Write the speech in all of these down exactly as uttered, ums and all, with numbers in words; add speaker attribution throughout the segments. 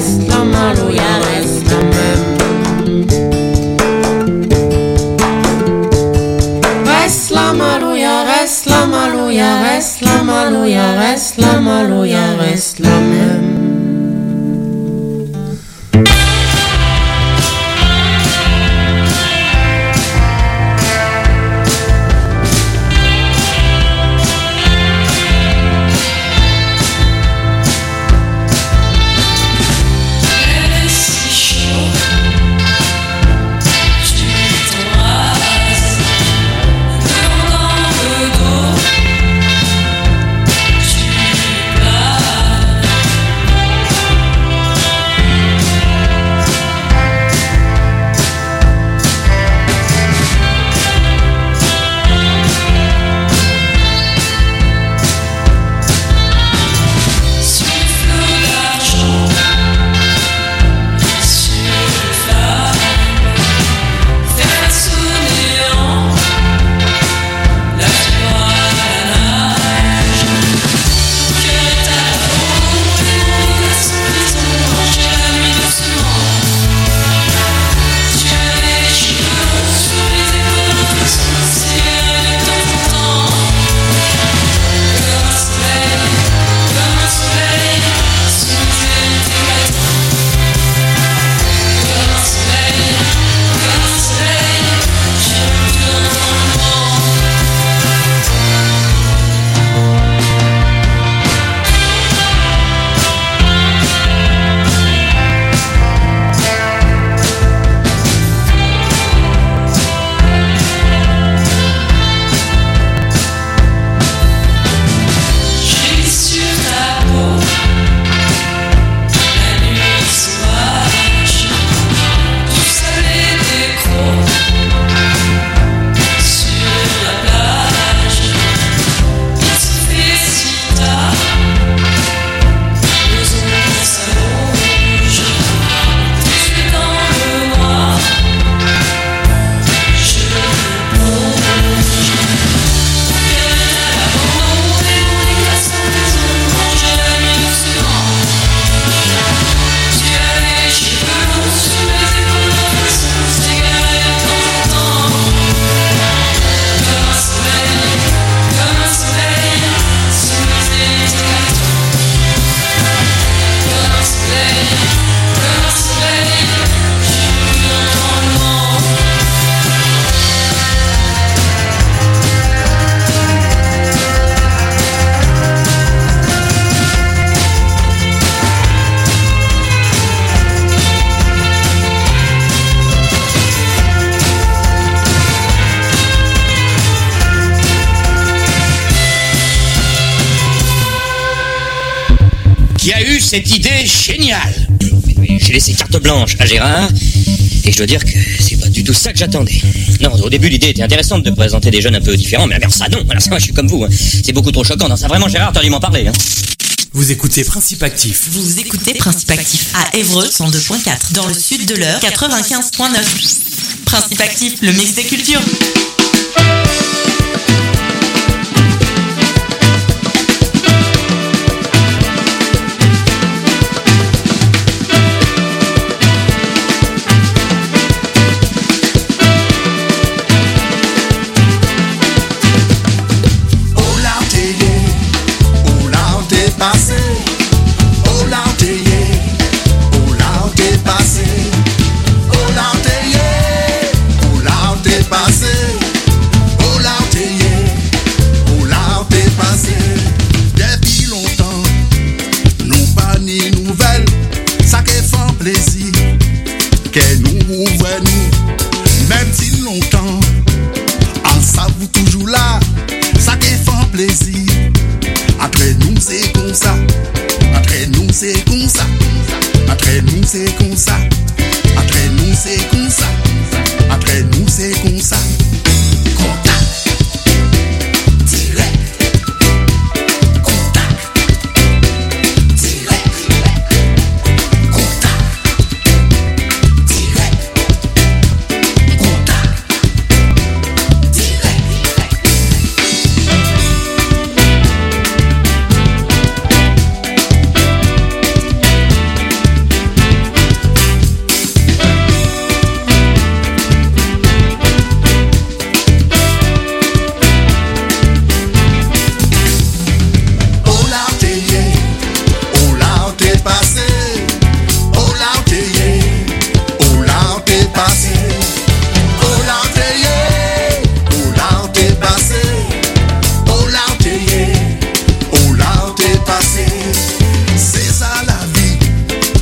Speaker 1: reste la malouya, reste la même. Reste la malouya, reste la malouya, reste la malouya, reste la malouya, reste la même.
Speaker 2: Qui a eu cette idée géniale? J'ai laissé carte blanche à Gérard, et je dois dire que c'est pas du tout ça que j'attendais. Non, au début l'idée était intéressante de présenter des jeunes un peu différents, mais alors ça non, alors ça moi je suis comme vous, hein. C'est beaucoup trop choquant, non ça vraiment Gérard, t'as dû m'en parler. Hein.
Speaker 3: Vous écoutez Principe Actif.
Speaker 4: Vous écoutez Principe Actif à Évreux cent deux virgule quatre, dans le sud de l'Eure quatre-vingt-quinze virgule neuf. Principe Actif, le mix des cultures.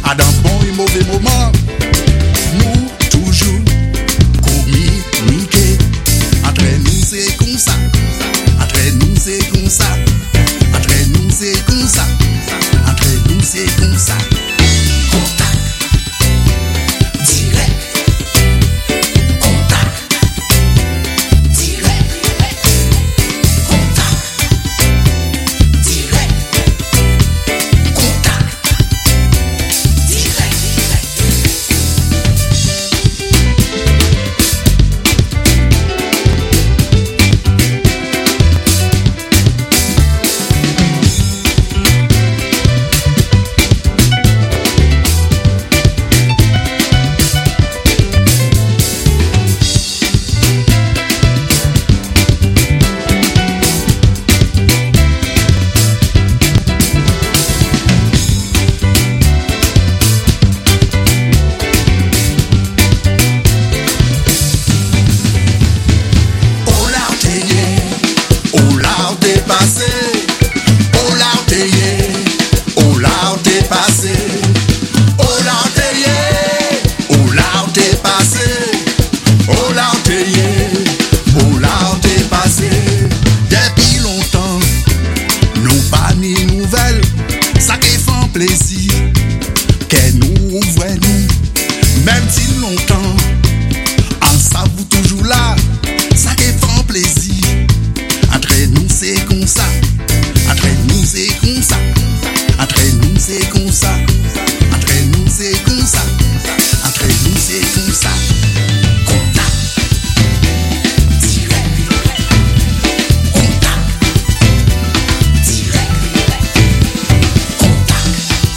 Speaker 5: à d'un bon et mauvais moment, nous toujours communiquer. Entre nous c'est comme ça, entre nous c'est comme ça, entre nous c'est comme ça, entre nous c'est comme ça. Contact direct, contact direct, contact direct, contact direct. Plaisir, qu'elle nous voit nous, même si longtemps, en ça vous toujours là, ça qui fait plaisir. Entre nous c'est comme ça, entre nous c'est comme ça, entre nous c'est comme ça, entre nous c'est comme ça, entre nous c'est comme ça. Contact direct, contact direct, contact.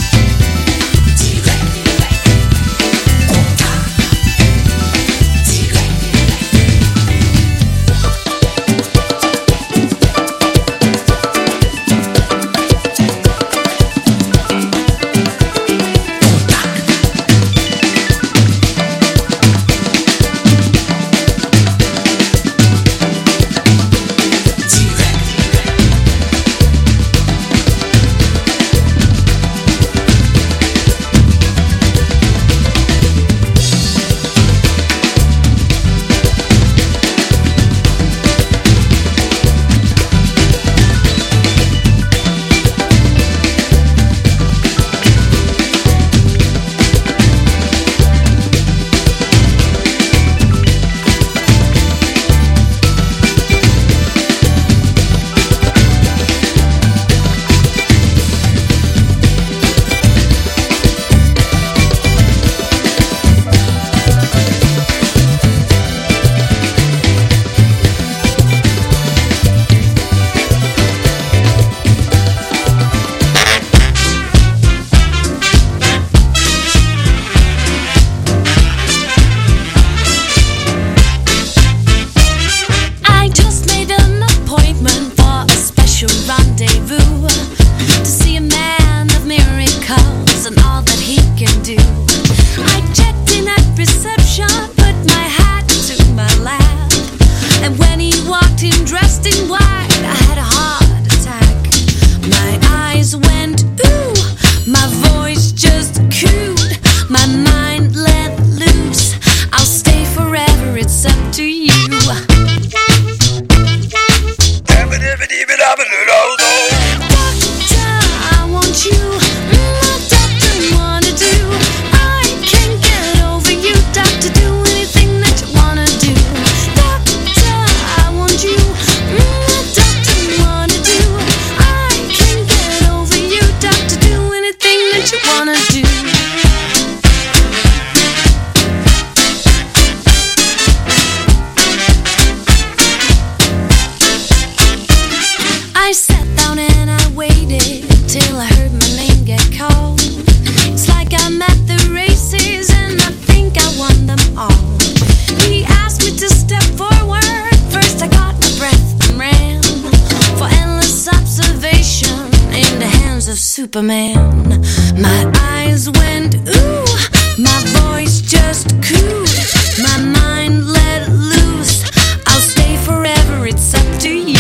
Speaker 1: Superman. My eyes went ooh, my voice just cooed, my mind let loose. I'll stay forever, it's up to you.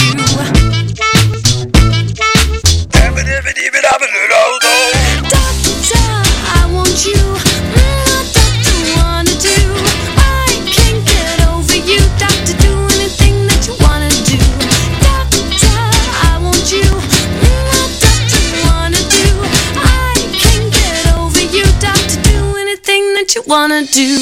Speaker 1: Doctor, I want you. that you wanna do.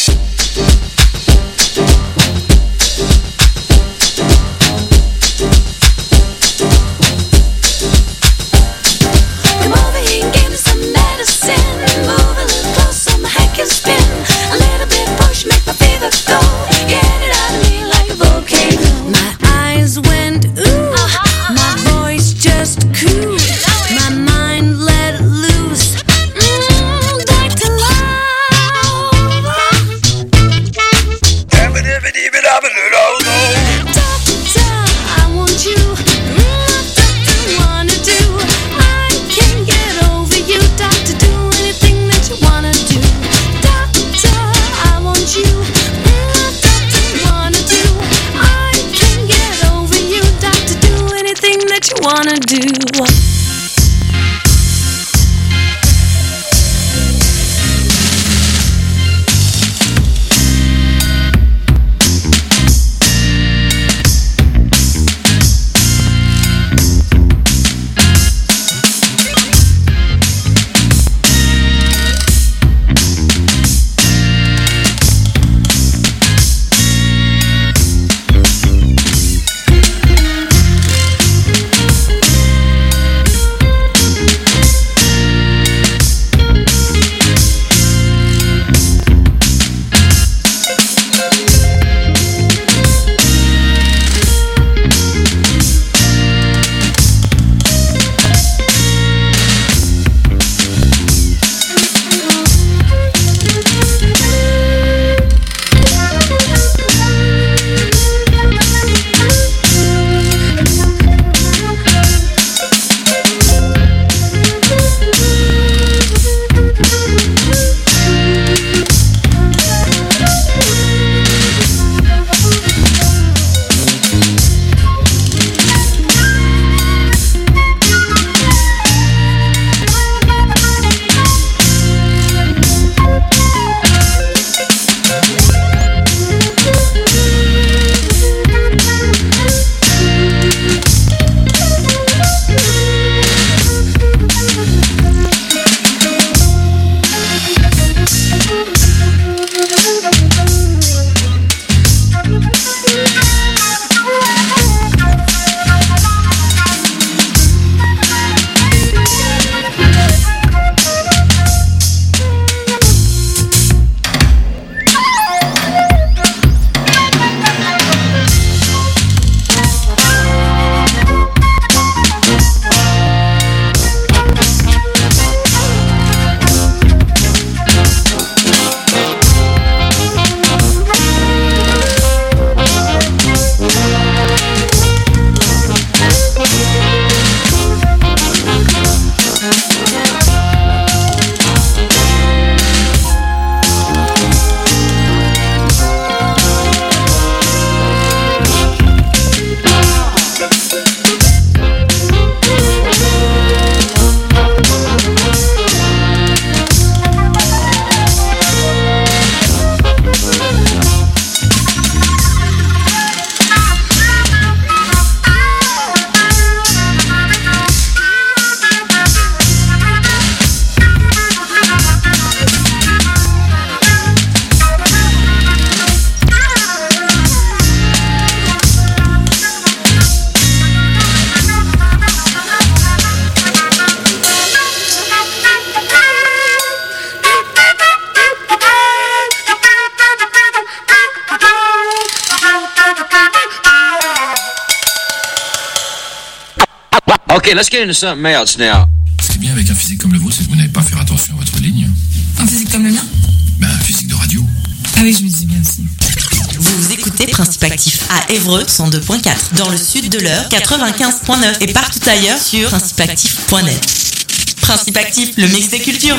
Speaker 1: Come over here and give me some medicine. Move a little closer, my head can spin. A little bit push, make my fever go. Get it out of me like a volcano. My eyes went ooh, my voice just cooed. My mind let loose. Mmm, back to love. Doctor, I want you. Mm, doctor, wanna do. I can't get over you. Doctor, do anything that you wanna do. Doctor, I want you. Mm, doctor, wanna do. I can't get over you. Doctor, do anything that you wanna do.
Speaker 6: Okay, let's get into something else now.
Speaker 7: Ce qui est bien avec un physique comme le vôtre, c'est que vous n'avez pas à faire attention à votre ligne.
Speaker 8: Un physique comme le mien?
Speaker 7: Ben, un physique de radio.
Speaker 8: Ah oui, je me disais bien aussi.
Speaker 4: Vous écoutez Principe Actif à Évreux cent deux point quatre, dans le sud de l'Eure quatre-vingt-quinze point neuf et partout ailleurs sur principe actif point net. Principe Actif, le mix des cultures.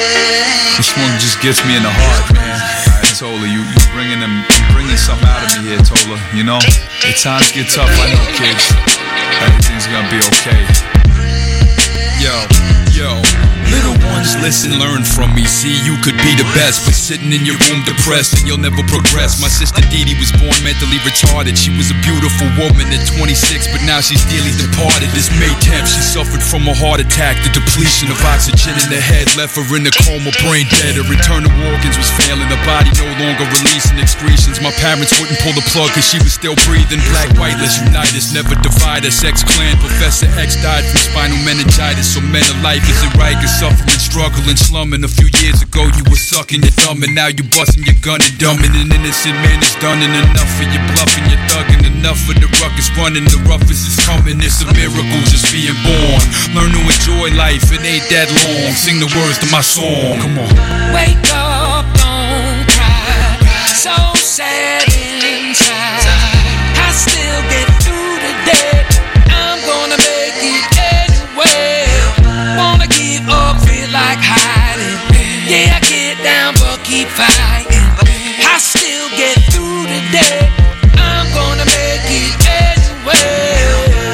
Speaker 9: This one just gets me in the heart, man. Tola, you, you bringing them, bringing something out of me here, Tola. You know, the times get tough, I know, kids. Everything's gonna be okay. Yo, yo, little one. Just listen, learn from me. See, you could be the best, but sitting in your room depressed and you'll never progress. My sister Dee Dee was born mentally retarded. She was a beautiful woman at twenty-six, but now she's dearly departed. This May tenth, she suffered from a heart attack. The depletion of oxygen in the head left her in a coma, brain dead. Her internal organs was failing, her body no longer releasing excretions. My parents wouldn't pull the plug cause she was still breathing. Black, white, let's unite us, never divide us. X-Clan, Professor X died from spinal meningitis. So men of life isn't right, cause suffering, struggling, slumming. A few years ago you were sucking your thumb, and now you busting your gun and dumbing. An innocent man is done, and enough for your bluffing, your thugging. Enough for the ruckus running, the roughest is coming. It's a miracle just being born. Learn to enjoy life, it ain't that long. Sing the words to my song, come on.
Speaker 1: Wake up, don't cry. So sad inside. I still get through the day. I'm gonna make it anyway. Wanna give up, feel like hiding. Yeah, I get down, but keep fighting. I still get through the day. I'm gonna make it anyway.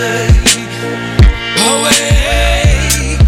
Speaker 1: Away,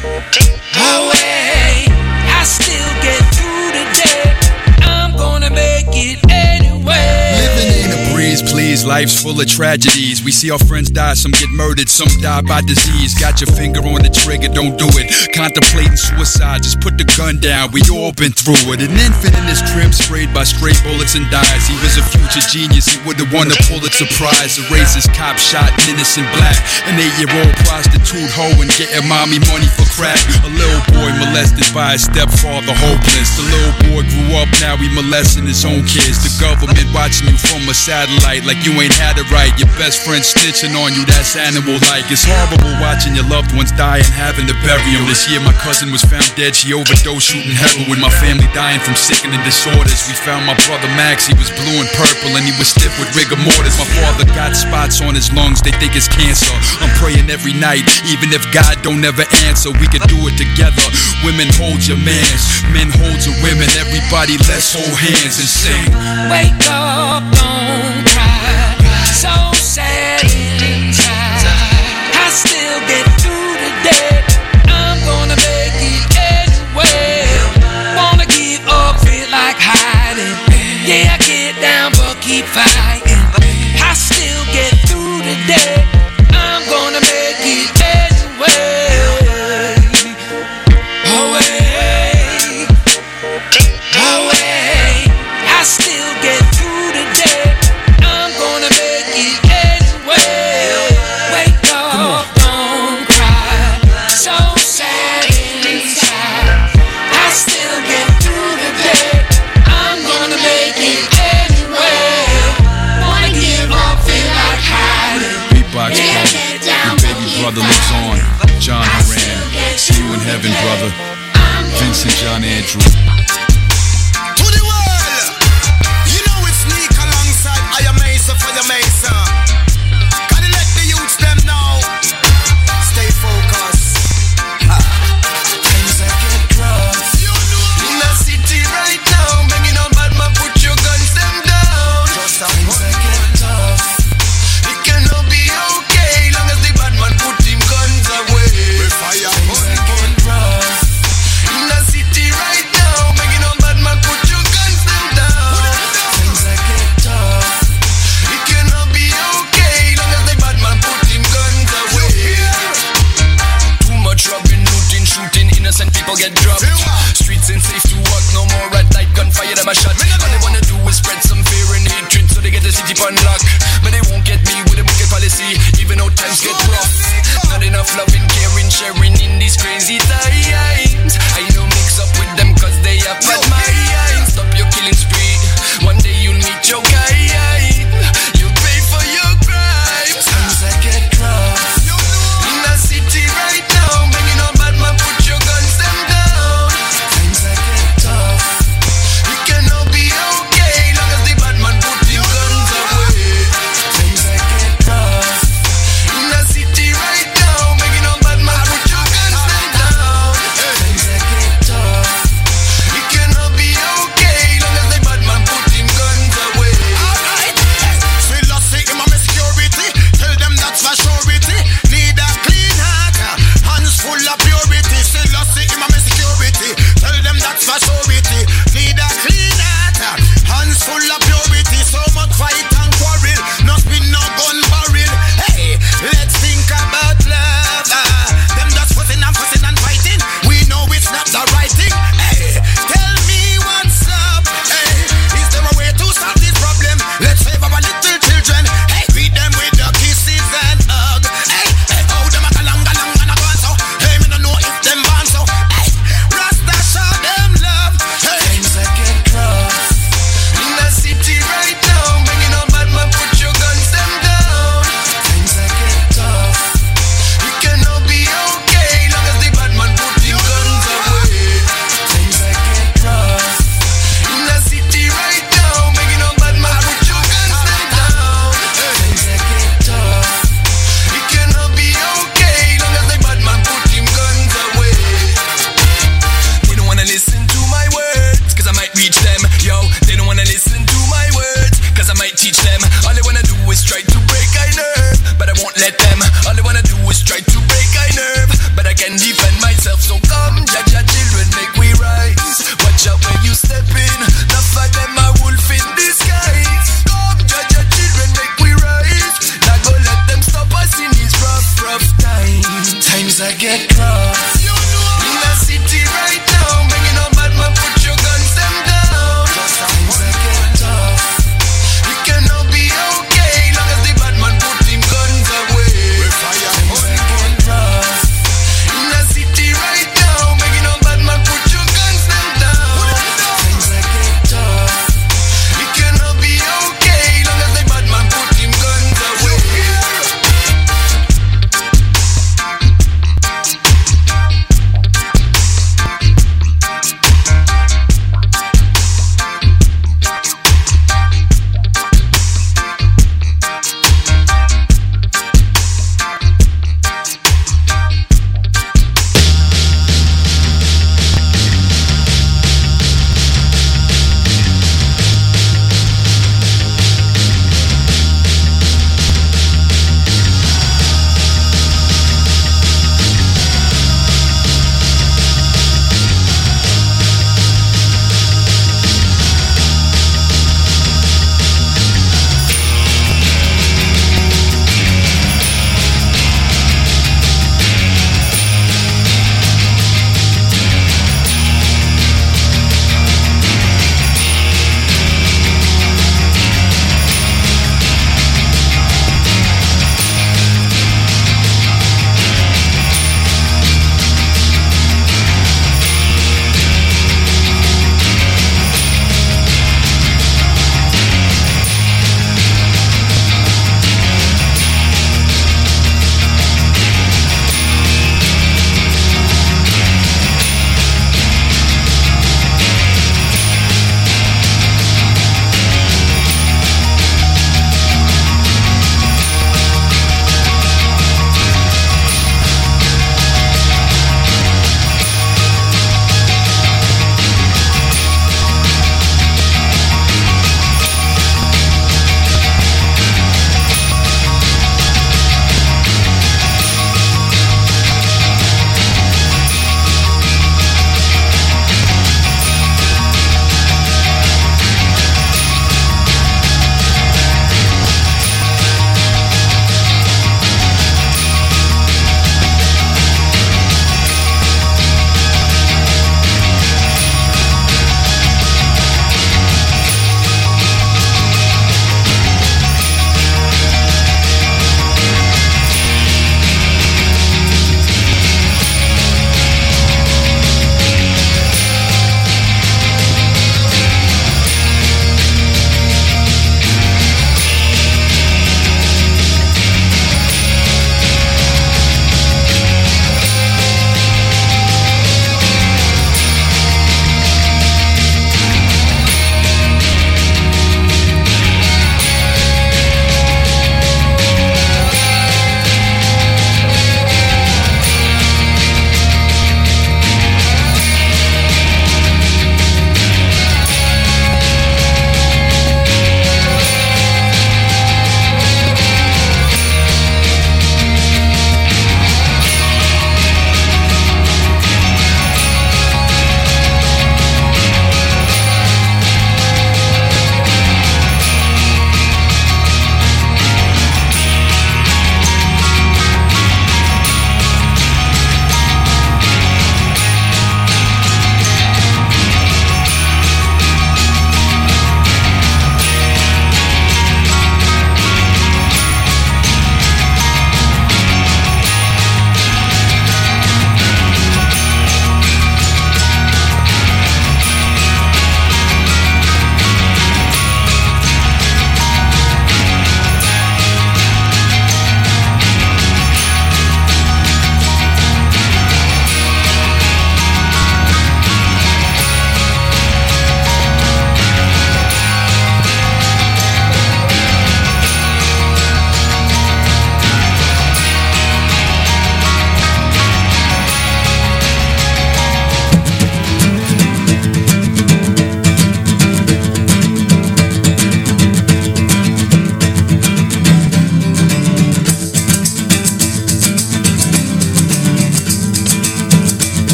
Speaker 1: away. I still get through the day. I'm gonna make it anyway.
Speaker 9: Living in a breeze, please. Life's full of tragedies. We see our friends die, some get murdered, some die by disease. Got your finger on the trigger, don't do it. Contemplating suicide, just put the gun down. We all been through it. An infant in his crib, sprayed by stray bullets and dies. He was a future genius, he would've won a Pulitzer Prize. A racist cop shot an innocent black. An eight-year-old prostitute hoe and getting mommy money for crack. A little boy molested by his stepfather, hopeless. The little boy grew up, now he molesting his own kids. The government watching you from a satellite like you ain't had it right. Your best friend snitching on you, that's animal-like. It's horrible watching your loved ones die and having to bury them. This year my cousin was found dead, she overdosed shooting heroin. My family dying from sickening disorders. We found my brother Max, he was blue and purple and he was stiff with rigor mortis. My father got spots on his lungs, they think it's cancer. I'm praying every night, even if God don't ever answer. We could do it together. Women hold your mans, men hold your women. Everybody let's hold hands and sing.
Speaker 1: Wake up, don't cry. So sad inside. I still get through the day. I'm gonna make it anyway. Wanna give up, feel like hiding. Yeah, I get down, but keep fighting. I still get through the day. I'm gonna make it anyway. Away, away. I still get through the day. I'm gonna make it anyway. Wake up, don't cry. So sad inside. I still get through the day. I'm gonna make it anyway. Wanna give up, feel like hiding.
Speaker 9: Beatbox Club, your baby brother lives on. John Horan, see you in heaven, brother. Vincent John Andrew.
Speaker 5: To the world, you know it's sneak alongside I am Mesa for the Mesa. Gotta let the youths them know. Stay focused. Things that get rough. In the city right now, banging on bad man, put your guns them down. Things that get tough. It cannot be okay, long as the bad man put him guns away. Fire. Things that get rough. In the city right now, making on bad man, put your guns them down. Things that get tough. It cannot be okay, long as the bad man put him guns away.
Speaker 10: Too much robbing, looting, shooting, innocent people get dropped. Streets ain't safe to walk no more. At night, gunfire, them a shot. All they wanna do is spread some fear and hatred, so they get the city on lock. But they won't get me with a wicked policy, even though times get rough. Not enough loving, caring, sharing in these crazy times. I know mix up with them cause they have bad minds. Stop your killing spree, one day you'll meet your kind. You'll pay for your crimes.
Speaker 5: Things that get rough. In the city right now, banging on bad man, put your guns them down. Things that get tough. It cannot be okay, long as the bad man put him guns away. Things that get rough. In the city right now, banging on bad man, put your guns them down. Things that get tough. It cannot be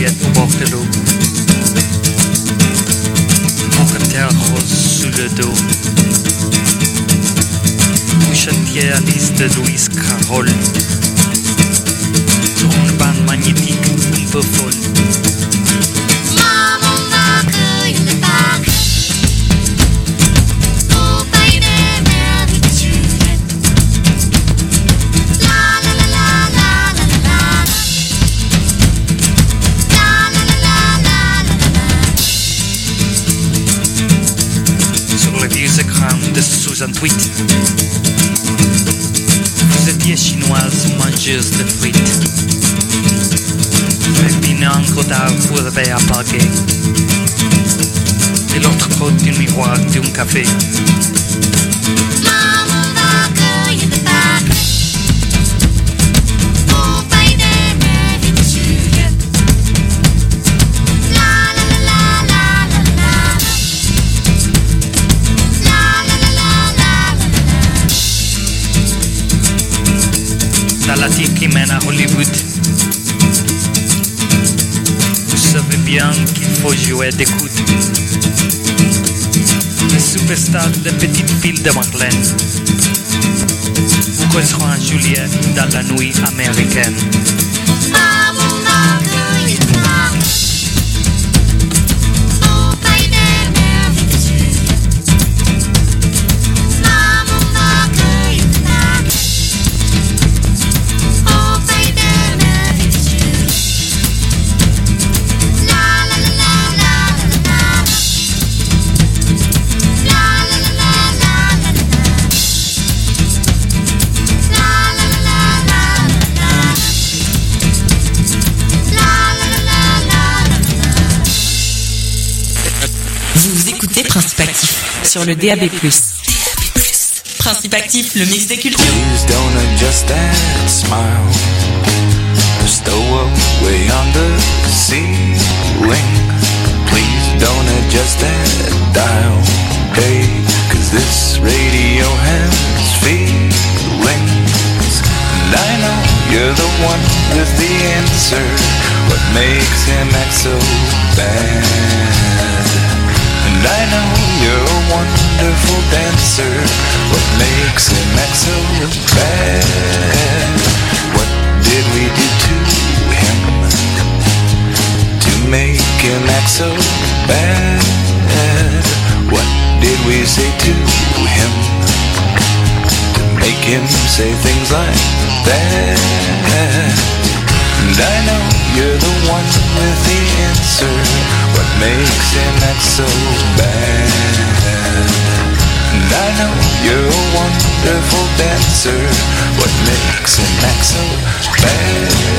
Speaker 11: Juliette au bord de l'eau. Montgolfière rose sous le dos. Couchetière Alice de Louise Carole. Sur une bande magnétique un peu folle. De soixante-huit. Vous étiez chinoise, mangeuse de frites. Le un cotard vous avez apagué. De l'autre côté du miroir d'un café. La tire qui mène à Hollywood. Vous savez bien qu'il faut jouer des coudes. Les superstars de petites villes de Marlène. Vous rejoint Juliette dans la nuit américaine.
Speaker 4: Principe Actif sur le D A B plus. Principe Actif, le mix des cultures.
Speaker 12: Please don't adjust that smile. Stow away on the ceiling. Please don't adjust that dial. Hey, cause this radio has feelings. And I know you're the one with the answer. What makes him act so bad? And I know you're a wonderful dancer. What makes him act so bad? What did we do to him to make him act so bad? What did we say to him to make him say things like that? And I know you're the one with the answer. What makes him act so bad? And I know you're a wonderful dancer. What makes him act so bad?